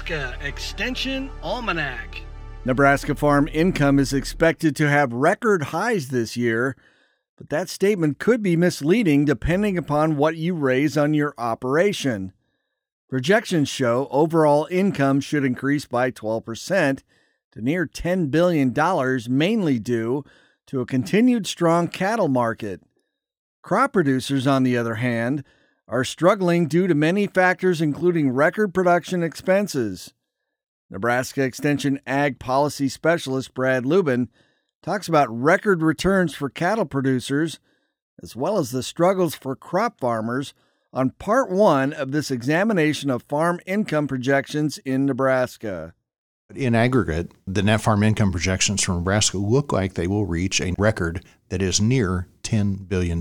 Nebraska Extension Almanac. Nebraska farm income is expected to have record highs this year, but that statement could be misleading depending upon what you raise on your operation. Projections show overall income should increase by 12% to near $10 billion, mainly due to a continued strong cattle market. Crop producers, on the other hand, are struggling due to many factors, including record production expenses. Nebraska Extension Ag Policy Specialist Brad Lubin talks about record returns for cattle producers, as well as the struggles for crop farmers, on part one of this examination of farm income projections in Nebraska. In aggregate, the net farm income projections from Nebraska look like they will reach a record that is near $10 billion.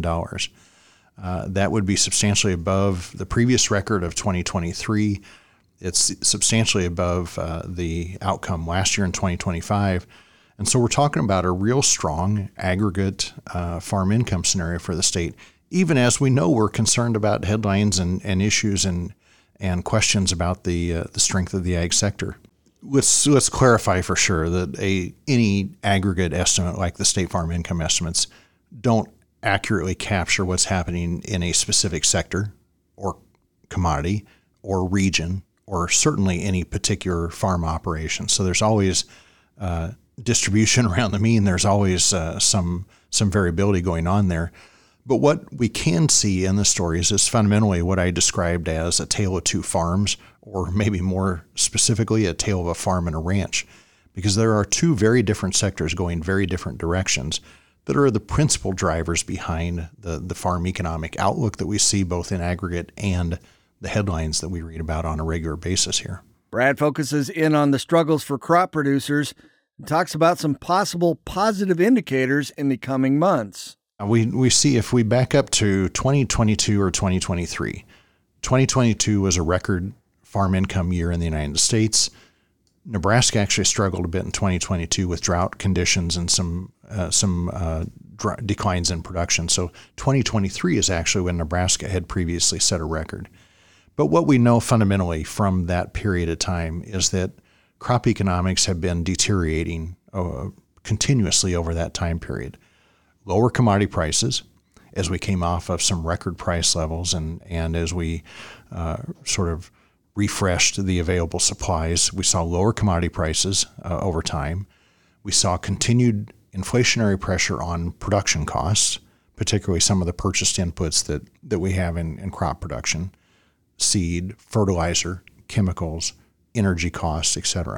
That would be substantially above the previous record of 2023. It's substantially above the outcome last year in 2025. And so we're talking about a real strong aggregate farm income scenario for the state, even as we know we're concerned about headlines and issues and questions about the strength of the ag sector. Let's clarify for sure that any aggregate estimate like the state farm income estimates don't accurately capture what's happening in a specific sector or commodity or region or certainly any particular farm operation. So there's always distribution around the mean. There's always some variability going on there. But what we can see in the stories is fundamentally what I described as a tale of two farms, or maybe more specifically, a tale of a farm and a ranch, because there are two very different sectors going very different directions that are the principal drivers behind the farm economic outlook that we see both in aggregate and the headlines that we read about on a regular basis here. Brad focuses in on the struggles for crop producers and talks about some possible positive indicators in the coming months. We see if we back up to 2022 or 2023, 2022 was a record farm income year in the United States. Nebraska actually struggled a bit in 2022 with drought conditions and some declines in production. So 2023 is actually when Nebraska had previously set a record. But what we know fundamentally from that period of time is that crop economics have been deteriorating continuously over that time period. Lower commodity prices as we came off of some record price levels and as we sort of refreshed the available supplies, we saw lower commodity prices over time. We saw continued inflationary pressure on production costs, particularly some of the purchased inputs that we have in crop production, seed, fertilizer, chemicals, energy costs, etc.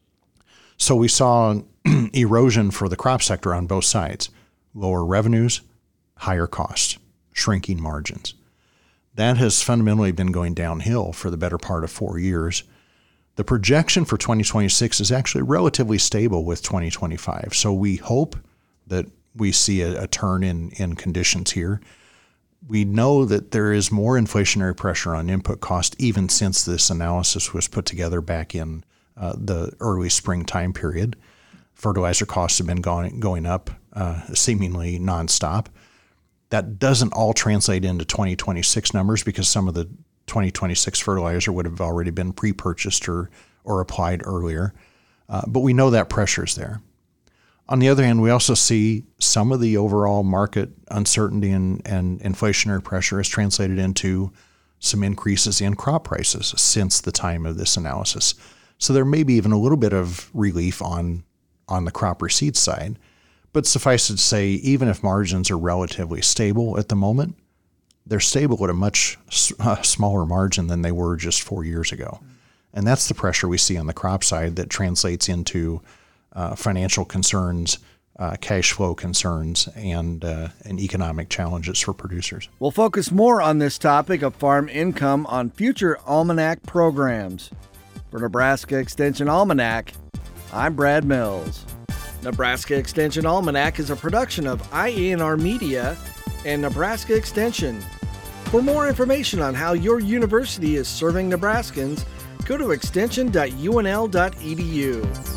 So we saw erosion for the crop sector on both sides. Lower revenues, higher costs, shrinking margins. That has fundamentally been going downhill for the better part of 4 years. The projection for 2026 is actually relatively stable with 2025. So we hope that we see a turn in conditions here. We know that there is more inflationary pressure on input cost even since this analysis was put together back in the early spring time period. Fertilizer costs have been going up seemingly nonstop. That doesn't all translate into 2026 numbers because some of the 2026 fertilizer would have already been pre-purchased or applied earlier. But we know that pressure is there. On the other hand, we also see some of the overall market uncertainty and inflationary pressure has translated into some increases in crop prices since the time of this analysis. So there may be even a little bit of relief on the crop receipts side. But suffice it to say, even if margins are relatively stable at the moment, they're stable at a much smaller margin than they were just 4 years ago. And that's the pressure we see on the crop side that translates into financial concerns, cash flow concerns, and economic challenges for producers. We'll focus more on this topic of farm income on future Almanac programs. For Nebraska Extension Almanac, I'm Brad Mills. Nebraska Extension Almanac is a production of IANR Media and Nebraska Extension. For more information on how your university is serving Nebraskans, go to extension.unl.edu.